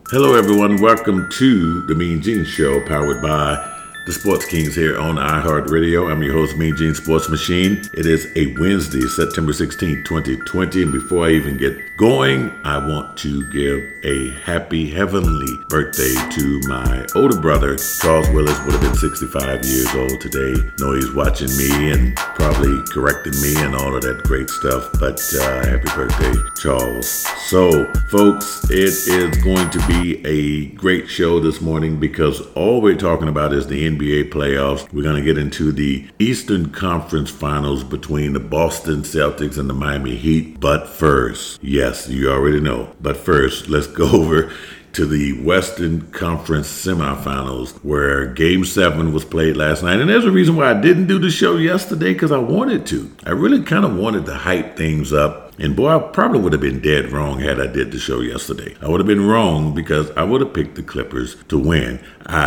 Hello, everyone. Welcome to the Mean Gene Show, powered by the Sports Kings here on iHeartRadio. I'm your host, Mean Gene Sports Machine. It is a Wednesday, September 16th, 2020. And before I even get going, I want to give a happy heavenly birthday to my older brother. Charles Willis would have been 65 years old today. Know he's watching me and probably correcting me and all of that great stuff. But happy birthday, Charles. So, folks, it is going to be a great show this morning because all we're talking about is the NBA playoffs. We're going to get into the Eastern Conference Finals between the Boston Celtics and the Miami Heat. But first, yes, you already know. But first, let's go over to the Western Conference semifinals where Game 7 was played last night. And there's a reason why I didn't do the show yesterday, because I wanted to. I really kind of wanted to hype things up. And boy, I probably would have been dead wrong had I did the show yesterday. I would have been wrong because I would have picked the Clippers to win.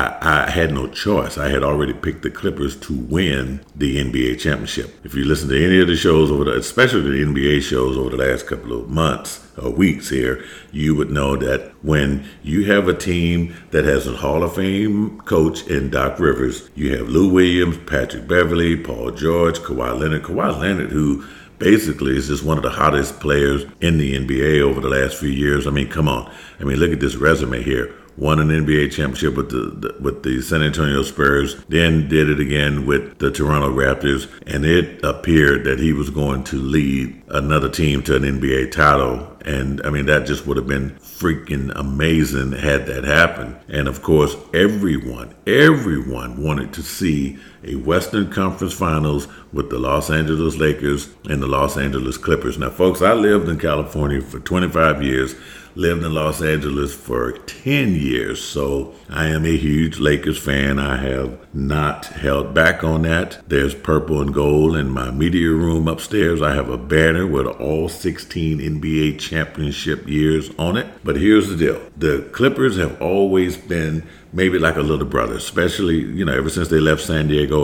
I had no choice. I had already picked the Clippers to win the NBA championship. If you listen to any of the shows especially the NBA shows over the last couple of months or weeks here, you would know that when you have a team that has a Hall of Fame coach in Doc Rivers, you have Lou Williams, Patrick Beverley, Paul George, Kawhi Leonard, who basically is just one of the hottest players in the NBA over the last few years. I mean, come on. I mean, look at this resume here. Won an NBA championship with the San Antonio Spurs, then did it again with the Toronto Raptors, and it appeared that he was going to lead another team to an NBA title. And I mean, that just would have been freaking amazing had that happened. And of course, everyone wanted to see a Western Conference Finals with the Los Angeles Lakers and the Los Angeles Clippers. Now, folks, I lived in California for 25 years. Lived in Los Angeles for 10 years, so I am a huge Lakers fan. I have not held back on that. There's purple and gold in my media room upstairs. I have a banner with all 16 NBA championship years on it. But here's the deal. The Clippers have always been maybe like a little brother, especially, ever since they left San Diego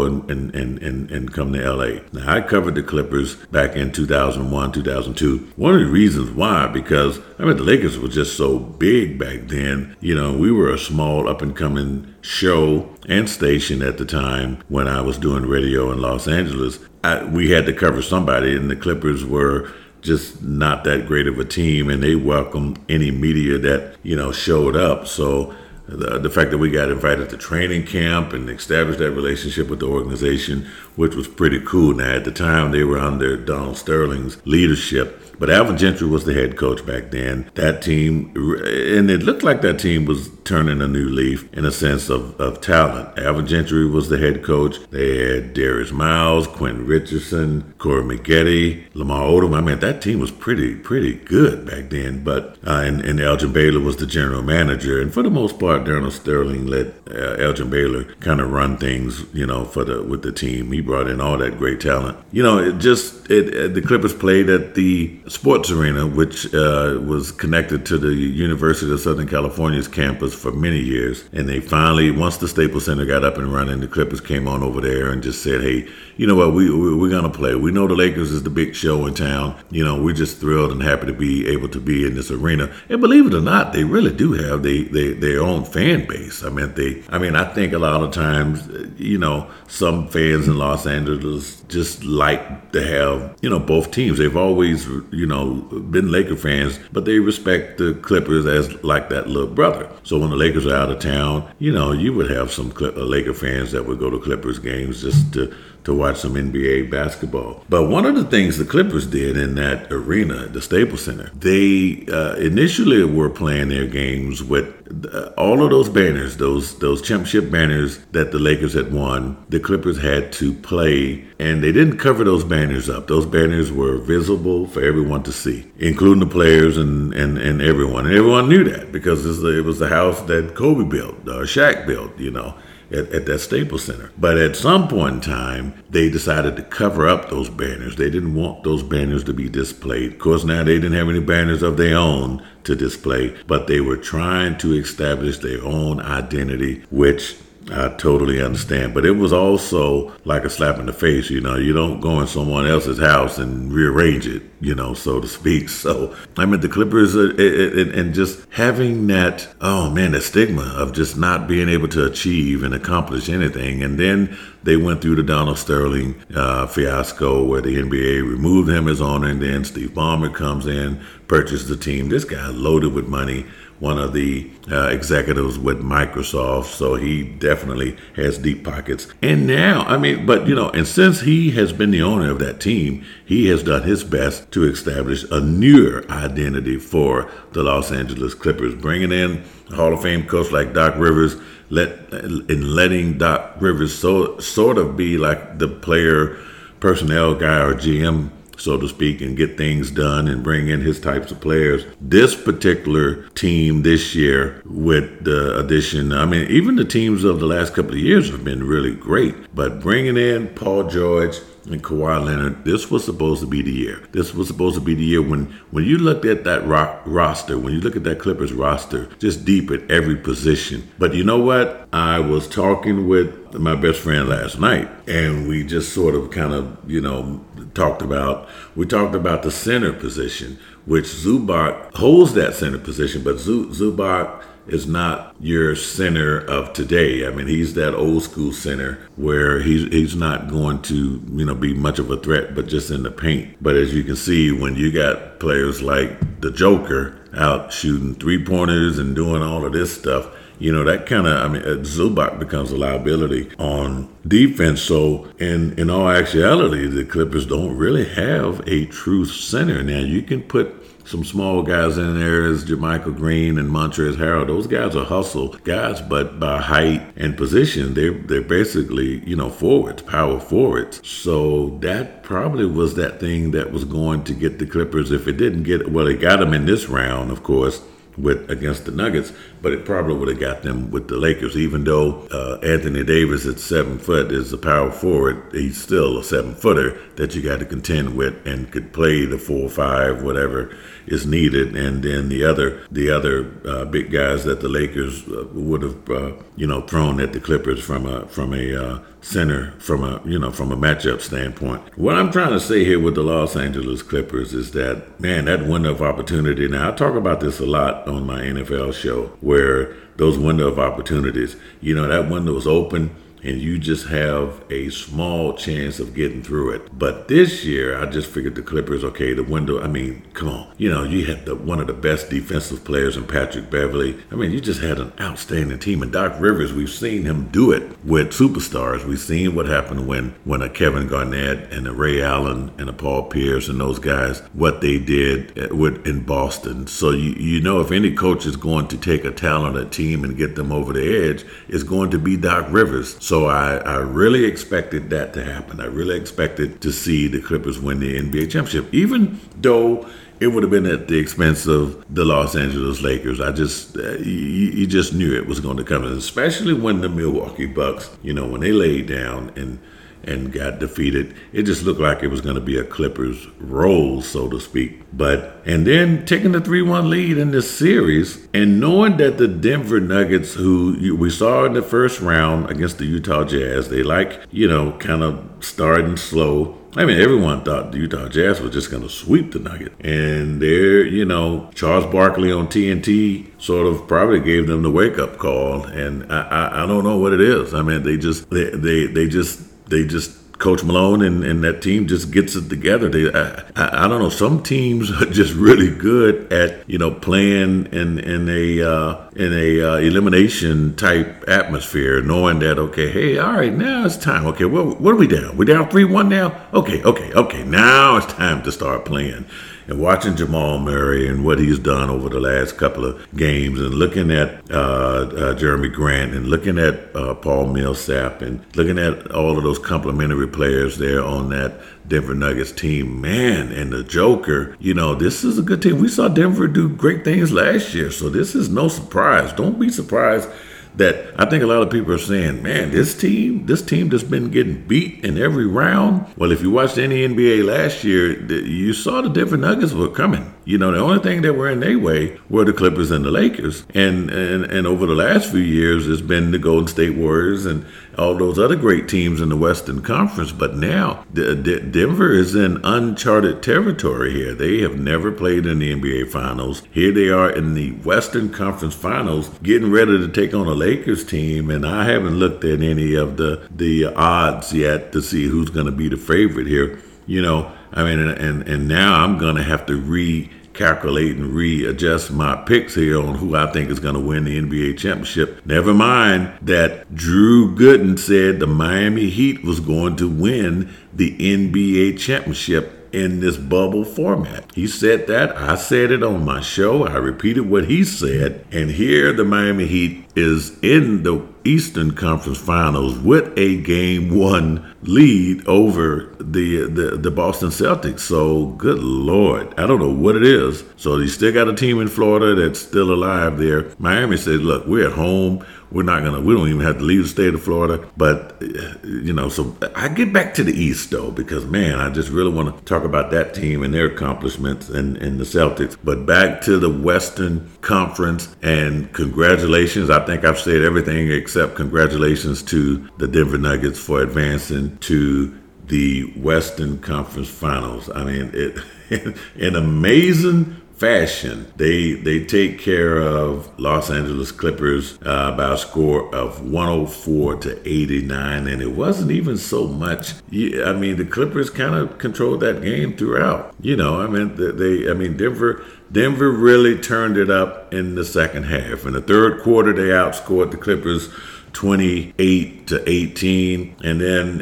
and come to LA. Now, I covered the Clippers back in 2001, 2002. One of the reasons why, because the Lakers were just so big back then. We were a small up and coming show and station at the time when I was doing radio in Los Angeles. We had to cover somebody, and the Clippers were just not that great of a team, and they welcomed any media that, showed up. So the fact that we got invited to training camp and established that relationship with the organization, which was pretty cool. Now, at the time, they were under Donald Sterling's leadership. But Alvin Gentry was the head coach back then. That team, and it looked like that team was turning a new leaf in a sense of talent. Alvin Gentry was the head coach. They had Darius Miles, Quentin Richardson, Corey Maggette, Lamar Odom. That team was pretty good back then. But and Elgin Baylor was the general manager. And for the most part, Donald Sterling let Elgin Baylor kind of run things, with the team. He brought in all that great talent. The Clippers played at the Sports Arena, which was connected to the University of Southern California's campus for many years. And they finally, once the Staples Center got up and running, the Clippers came on over there and just said, hey, you know what, we're going to play. We know the Lakers is the big show in town. We're just thrilled and happy to be able to be in this arena. And believe it or not, they really do have their own fan base. I think a lot of times, some fans in Los Angeles just like to have, both teams. They've always, been Laker fans, but they respect the Clippers as like that little brother. So when the Lakers are out of town, you would have some Laker fans that would go to Clippers games just to watch some NBA basketball. But one of the things the Clippers did in that arena, the Staples Center, they initially were playing their games with all of those banners, those championship banners that the Lakers had won. The Clippers had to play, and they didn't cover those banners up. Those banners were visible for everyone to see, including the players and everyone. And everyone knew that because it was the house that Kobe built, or Shaq built, at that Staples Center. But at some point in time, they decided to cover up those banners. They didn't want those banners to be displayed. Of course, now they didn't have any banners of their own to display, but they were trying to establish their own identity, which I totally understand. But it was also like a slap in the face. You don't go in someone else's house and rearrange it, so to speak. So, I mean, the Clippers and just having that, oh man, the stigma of just not being able to achieve and accomplish anything. And then they went through the Donald Sterling fiasco where the NBA removed him as owner, and then Steve Ballmer comes in, purchased the team. This guy loaded with money, one of the executives with Microsoft, so he definitely has deep pockets. And now, and since he has been the owner of that team, he has done his best to establish a newer identity for the Los Angeles Clippers, bringing in a Hall of Fame coach like Doc Rivers, letting Doc Rivers sort of be like the player personnel guy or GM, so to speak, and get things done and bring in his types of players. This particular team this year with the addition, even the teams of the last couple of years have been really great, but bringing in Paul George and Kawhi Leonard, this was supposed to be the year. This was supposed to be the year when you looked at that roster, when you look at that Clippers roster, just deep at every position. But you know what? I was talking with my best friend last night, and we just sort of kind of, talked about the center position, which Zubac holds that center position, but Zubac is not your center of today. I mean, he's that old school center where he's not going to, be much of a threat, but just in the paint. But as you can see, when you got players like the Joker out shooting 3-pointers and doing all of this stuff, that kind of, Zubac becomes a liability on defense. So in all actuality, the Clippers don't really have a true center. Now, you can put some small guys in there as JaMychal Green and Montrezl Harrell. Those guys are hustle guys, but by height and position, they're basically, forwards, power forwards. So that probably was that thing that was going to get the Clippers. If it didn't get, well, it got them in this round, of course, against the Nuggets, but it probably would have got them with the Lakers. Even though Anthony Davis at 7 foot is a power forward, he's still a 7-footer that you got to contend with and could play the 4-5, whatever is needed. And then the other big guys that the Lakers would have thrown at the Clippers from a center, from a matchup standpoint. What I'm trying to say here with the Los Angeles Clippers is that, man, that window of opportunity. Now, I talk about this a lot on my NFL show, where those window of opportunities, that window is open and you just have a small chance of getting through it. But this year, I just figured the Clippers, okay, the window, come on. You had one of the best defensive players in Patrick Beverley. You just had an outstanding team. And Doc Rivers, we've seen him do it with superstars. We've seen what happened when a Kevin Garnett and a Ray Allen and a Paul Pierce and those guys, what they did in Boston. So, if any coach is going to take a talented team and get them over the edge, it's going to be Doc Rivers. So I really expected that to happen. I really expected to see the Clippers win the NBA championship, even though it would have been at the expense of the Los Angeles Lakers. You just knew it was going to come, especially when the Milwaukee Bucks, when they laid down and got defeated, it just looked like it was going to be a Clippers roll, so to speak. And then taking the 3-1 lead in this series, and knowing that the Denver Nuggets, who we saw in the first round against the Utah Jazz, they kind of starting slow. Everyone thought the Utah Jazz was just going to sweep the Nuggets. And there, Charles Barkley on TNT sort of probably gave them the wake-up call. And I don't know what it is. They just Coach Malone and that team just gets it together. I don't know. Some teams are just really good at playing in a elimination type atmosphere, knowing that hey, all right, now it's time. Okay, what are we down? We're down 3-1 now. Okay. Now it's time to start playing. And watching Jamal Murray and what he's done over the last couple of games, and looking at Jeremy Grant, and looking at Paul Millsap, and looking at all of those complimentary players there on that Denver Nuggets team, man, and the Joker, this is a good team. We saw Denver do great things last year, so this is no surprise. Don't be surprised that I think a lot of people are saying, man, this team that's been getting beat in every round. Well, if you watched any NBA last year, you saw the Denver Nuggets were coming. You know, the only thing that were in their way were the Clippers and the Lakers. And over the last few years, it's been the Golden State Warriors and all those other great teams in the Western Conference. But now Denver is in uncharted territory here. They have never played in the NBA Finals. Here they are in the Western Conference Finals, getting ready to take on a Lakers team. And I haven't looked at any of the odds yet to see who's going to be the favorite here. You know, I mean, and now I'm going to have to recalculate and readjust my picks here on who I think is going to win the NBA championship. Never mind that Drew Gooden said the Miami Heat was going to win the NBA championship in this bubble format. He said that. I said it on my show. I repeated what he said. And here the Miami Heat is in the Eastern Conference Finals with a Game 1 lead over the Boston Celtics. So, good Lord, I don't know what it is. So, you still got a team in Florida that's still alive there. Miami said, look, we're at home. We don't even have to leave the state of Florida. But, you know, so I get back to the East, though, because, man, I just really want to talk about that team and their accomplishments and the Celtics. But back to the Western Conference, and congratulations. I think I've said everything except congratulations to the Denver Nuggets for advancing to the Western Conference Finals. I mean, an amazing fashion. They take care of Los Angeles Clippers by a score of 104-89, and it wasn't even so much. I mean, the Clippers kind of controlled that game throughout. You know, I mean, Denver really turned it up in the second half. In the third quarter, they outscored the Clippers 28-18, and then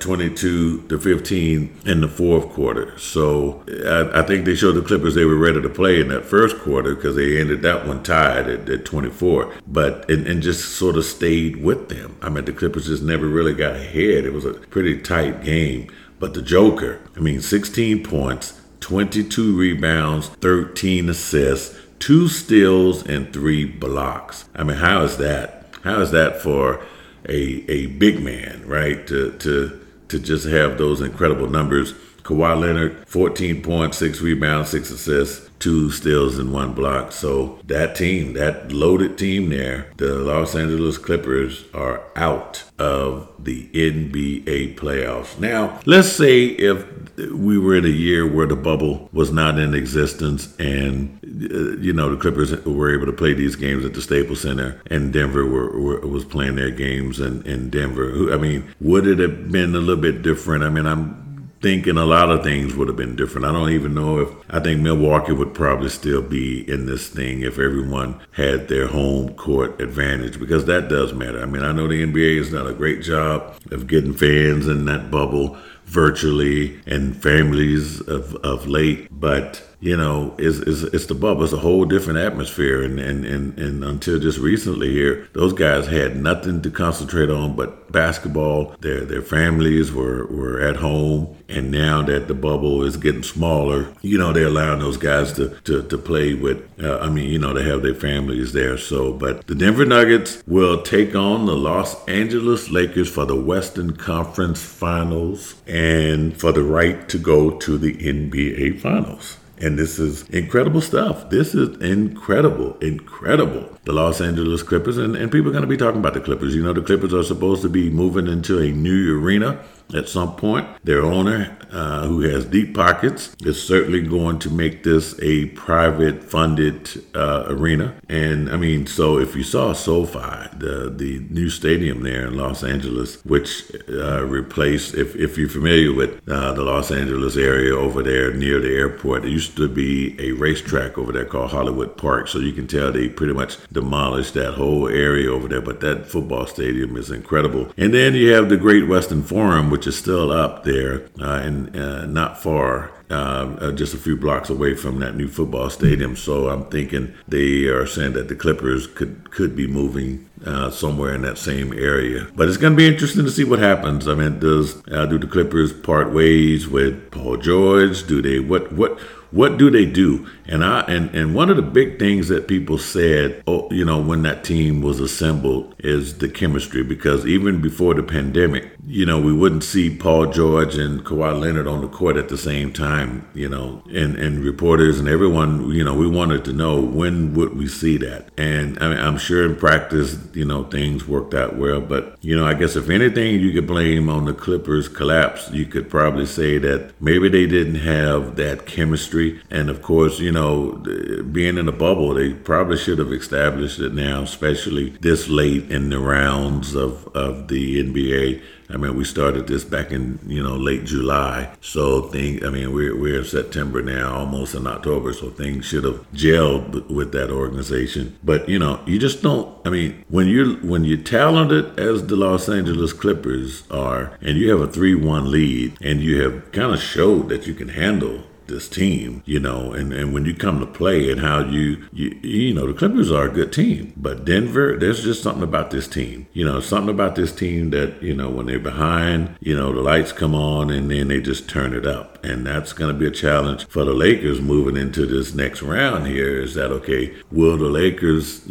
22-15 in the fourth quarter. So I think they showed the Clippers they were ready to play in that first quarter because they ended that one tied at 24, but and just sort of stayed with them. I mean, the Clippers just never really got ahead. It was a pretty tight game. But the Joker, 16 points, 22 rebounds, 13 assists, 2 steals, and 3 blocks. I mean, how is that? How is that for a big man, right? To just have those incredible numbers. Kawhi Leonard, 14 points, 6 rebounds, 6 assists, 2 steals, and 1 block. So that team, that loaded team there, the Los Angeles Clippers, are out of the NBA playoffs. Now, let's say if we were in a year where the bubble was not in existence and, the Clippers were able to play these games at the Staples Center and Denver was playing their games in Denver. Would it have been a little bit different? I'm thinking a lot of things would have been different. I don't even know I think Milwaukee would probably still be in this thing if everyone had their home court advantage, because that does matter. I know the NBA has done a great job of getting fans in that bubble virtually and families of late, but it's the bubble. It's a whole different atmosphere, and until just recently here, those guys had nothing to concentrate on but basketball. Their families were at home, and now that the bubble is getting smaller, they're allowing those guys to play with. To have their families there. So, but the Denver Nuggets will take on the Los Angeles Lakers for the Western Conference Finals and for the right to go to the NBA Finals. And this is incredible stuff. This is incredible. The Los Angeles Clippers, and people are going to be talking about the Clippers. The Clippers are supposed to be moving into a new arena at some point. Their owner, who has deep pockets, is certainly going to make this a private funded arena. And so if you saw SoFi, the new stadium there in Los Angeles, which replaced, if you're familiar with the Los Angeles area over there near the airport, it used to be a racetrack over there called Hollywood Park. So you can tell they pretty much demolished that whole area over there. But that football stadium is incredible. And then you have the Great Western Forum, which is still up there and not far just a few blocks away from that new football stadium. So I'm thinking they are saying that the Clippers could be moving somewhere in that same area. But it's going to be interesting to see what happens. I mean, do the Clippers part ways with Paul George? Do they what do they do? And one of the big things that people said, when that team was assembled is the chemistry, because even before the pandemic, we wouldn't see Paul George and Kawhi Leonard on the court at the same time, and reporters and everyone, we wanted to know when would we see that. And I mean, I'm sure in practice, things worked out well, but, I guess if anything you could blame on the Clippers collapse, you could probably say that maybe they didn't have that chemistry. And of course, being in a bubble, they probably should have established it now, especially this late in the rounds of the NBA. I mean, we started this back in, late July. So we're in September now, almost in October. So things should have gelled with that organization. But, you just don't, when you're talented as the Los Angeles Clippers are, and you have a 3-1 lead, and you have kind of showed that you can handle this team, and when you come to play and how the Clippers are a good team, but Denver, there's just something about this team, something about this team that, when they're behind, the lights come on and then they just turn it up. And that's going to be a challenge for the Lakers moving into this next round here. Is that okay? Will the Lakers,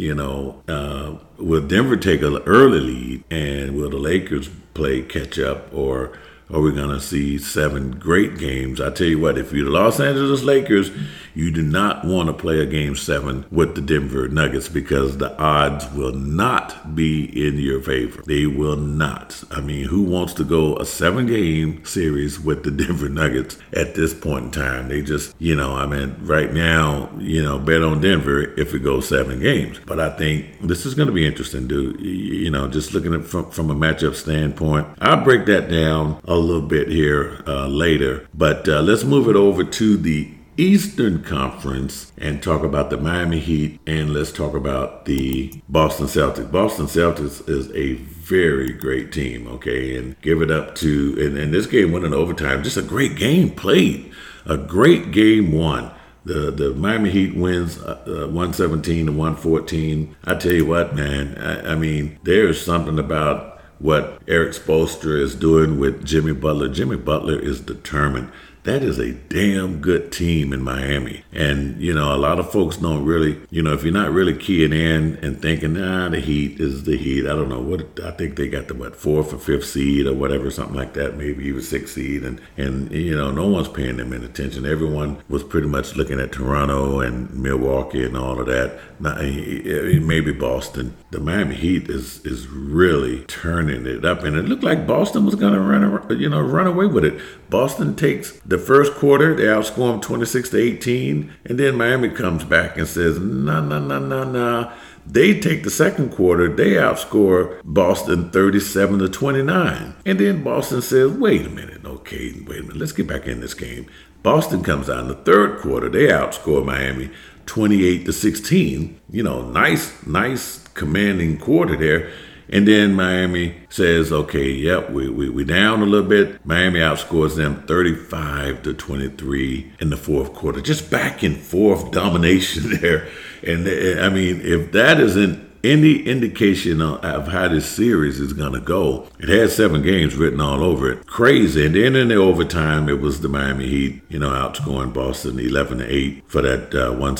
will Denver take an early lead, and will the Lakers play catch up, or are we going to see 7 great games? I tell you what, if you're the Los Angeles Lakers, you do not want to play a game 7 with the Denver Nuggets, because the odds will not be in your favor. They will not. I mean, who wants to go a 7-game series with the Denver Nuggets at this point in time? They just, right now, bet on Denver if it goes 7 games. But I think this is going to be interesting, dude. Just looking at from a matchup standpoint. I'll break that down a little bit here later. But let's move it over to the Eastern Conference and talk about the Miami Heat, and let's talk about the Boston Celtics. Boston Celtics is a very great team, okay? And give it up to, and this game went in overtime. Just a great game played. A great game won. The Miami Heat wins 117 to 114. I tell you what, man, I mean, there's something about what Eric Spoelstra is doing with Jimmy Butler. Jimmy Butler is determined. That is a damn good team in Miami. And, a lot of folks don't really, if you're not really keying in and thinking, the Heat is the Heat. I don't know I think they got the 4th or 5th seed or whatever, something like that, maybe even 6th seed. And no one's paying them any attention. Everyone was pretty much looking at Toronto and Milwaukee and all of that. Maybe Boston. The Miami Heat is really turning it up. And it looked like Boston was going to run away with it. Boston takes the first quarter, they outscore them 26 to 18, and then Miami comes back and says, no. They take the second quarter, they outscore Boston 37 to 29. And then Boston says, wait a minute, let's get back in this game. Boston comes out in the third quarter, they outscore Miami 28 to 16. Nice commanding quarter there. And then Miami says, okay, yep, we down a little bit. Miami outscores them 35 to 23 in the fourth quarter. Just back and forth domination there. And if that isn't any indication of how this series is going to go, it has 7 games written all over it. Crazy. And then in the overtime, it was the Miami Heat, outscoring Boston 11 to 8 for that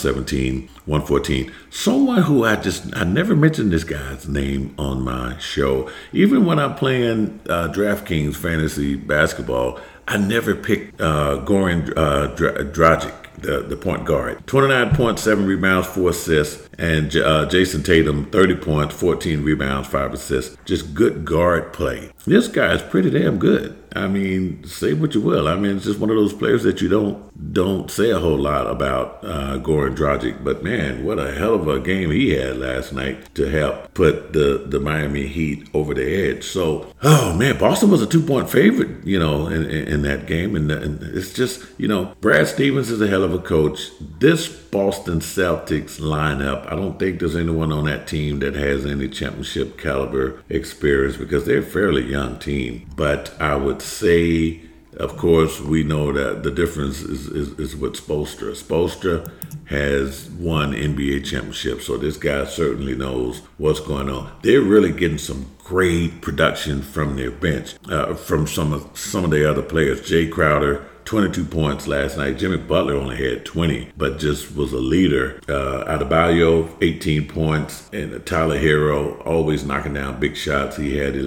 114. Someone who I never mentioned this guy's name on my show. Even when I'm playing DraftKings fantasy basketball, I never picked Goran Dragic, the point guard. 29.7 rebounds, 4 assists. And Jason Tatum, 30 points, 14 rebounds, 5 assists. Just good guard play. This guy is pretty damn good. Say what you will. It's just one of those players that you don't say a whole lot about, Goran Dragic. But man, what a hell of a game he had last night to help put the Miami Heat over the edge. So, Boston was a 2-point favorite, in that game. And it's just, Brad Stevens is a hell of a coach. This Boston Celtics lineup, I don't think there's anyone on that team that has any championship caliber experience, because they're a fairly young team. But I would say of course, we know that the difference is with Spoelstra. Spoelstra has won NBA championships, so this guy certainly knows what's going on. They're really getting some great production from their bench, from some of the other players. Jay Crowder, 22 points last night. Jimmy Butler only had 20, but just was a leader. Adebayo, 18 points. And Tyler Hero, always knocking down big shots. He had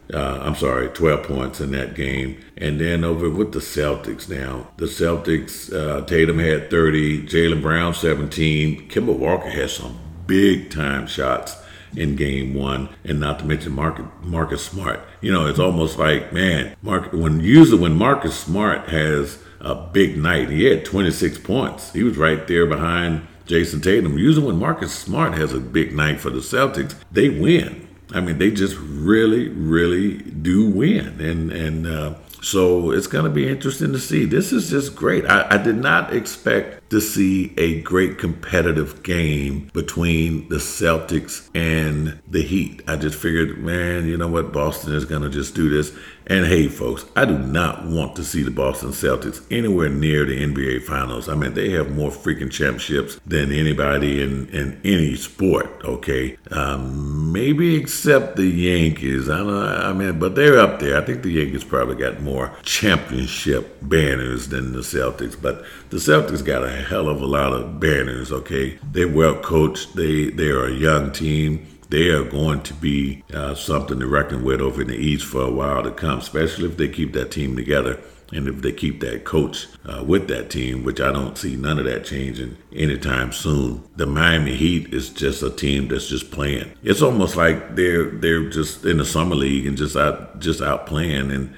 12 points in that game. And then over with the Celtics now. The Celtics, Tatum had 30. Jaylen Brown, 17. Kemba Walker had some big-time shots in game one, and not to mention Marcus Smart. It's almost like, man, when Marcus Smart has a big night, he had 26 points. He was right there behind Jason Tatum. Usually when Marcus Smart has a big night for the Celtics, they win. I mean, they just really, really do win. And so it's going to be interesting to see. This is just great. I did not expect to see a great competitive game between the Celtics and the Heat. I just figured, man, you know what? Boston is going to just do this. And hey, folks, I do not want to see the Boston Celtics anywhere near the NBA Finals. I mean, they have more freaking championships than anybody in any sport, okay? Maybe except the Yankees. But they're up there. I think the Yankees probably got more championship banners than the Celtics. But the Celtics got a hell of a lot of banners, okay? They're well coached. They are a young team. They are going to be something to reckon with over in the East for a while to come, especially if they keep that team together and if they keep that coach with that team, which I don't see none of that changing anytime soon. The Miami Heat is just a team that's just playing. It's almost like they're just in the summer league and just out playing, and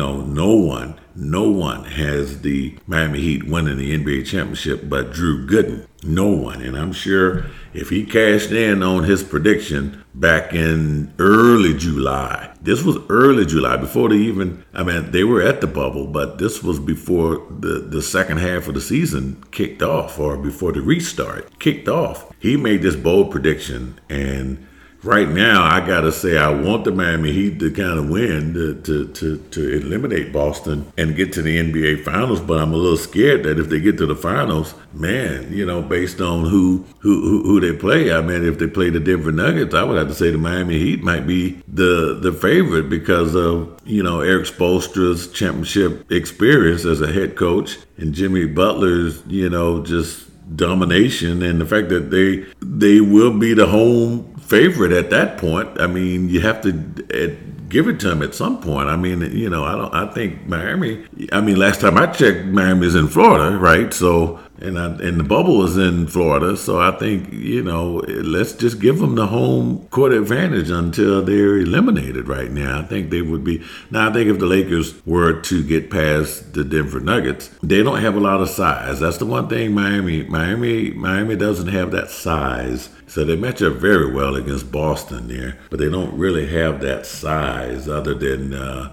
no one has the Miami Heat winning the NBA championship but Drew Gooden. No one. And I'm sure if he cashed in on his prediction back in early July, this was early July, before they were at the bubble, but this was before the second half of the season kicked off, or before the restart kicked off. He made this bold prediction, and right now, I gotta say, I want the Miami Heat to kind of win, to eliminate Boston and get to the NBA Finals. But I'm a little scared that if they get to the Finals, man, based on who they play. I mean, if they play the Denver Nuggets, I would have to say the Miami Heat might be the favorite because of Eric Spoelstra's championship experience as a head coach and Jimmy Butler's just domination, and the fact that they will be the home favorite at that point. I mean, you have to give it to them at some point. I mean, I think Miami. I mean, last time I checked, Miami's in Florida, right? So, and the bubble is in Florida. So I think let's just give them the home court advantage until they're eliminated. Right now, I think they would be. Now, I think if the Lakers were to get past the Denver Nuggets, they don't have a lot of size. That's the one thing Miami doesn't have that size. So they match up very well against Boston there, but they don't really have that size other than,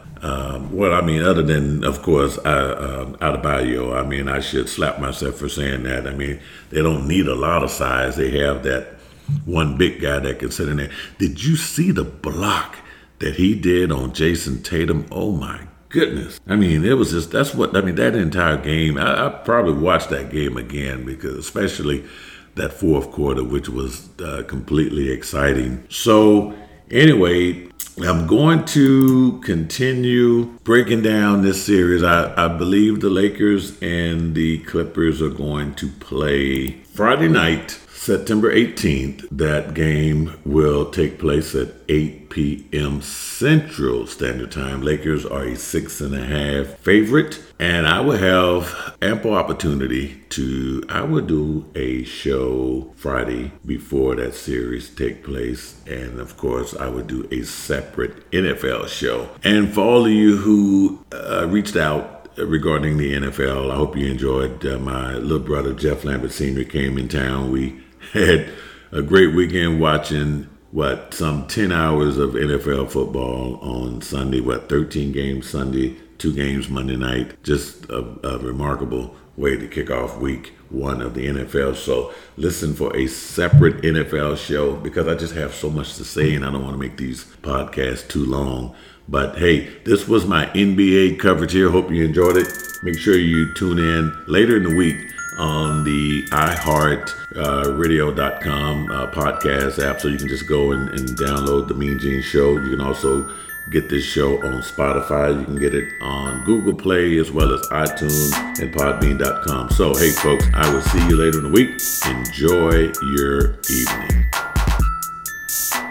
of course, Adebayo. I mean, I should slap myself for saying that. I mean, they don't need a lot of size. They have that one big guy that can sit in there. Did you see the block that he did on Jason Tatum? Oh, my goodness. I mean, it was just, that entire game. I probably watched that game again because especially that fourth quarter, which was completely exciting. So anyway, I'm going to continue breaking down this series. I believe the Lakers and the Clippers are going to play Friday night, September 18th. That game will take place at 8 p.m. Central Standard Time. Lakers are a 6.5 favorite, and I will have ample opportunity I will do a show Friday before that series take place, and of course I would do a separate NFL show. And for all of you who reached out regarding the NFL, I hope you enjoyed. My little brother Jeff Lambert Sr. came in town. We had a great weekend watching some 10 hours of NFL football on Sunday, 13 games Sunday, 2 games Monday night. Just a remarkable way to kick off week 1 of the NFL. So listen for a separate NFL show because I just have so much to say and I don't want to make these podcasts too long. But hey, this was my NBA coverage here. Hope you enjoyed it. Make sure you tune in later in the week on the iHeartRadio.com podcast app, so you can just go and download the Mean Gene Show. You can also get this show on Spotify. You can get it on Google Play as well as iTunes and Podbean.com. So hey folks, I will see you later in the week. Enjoy your evening.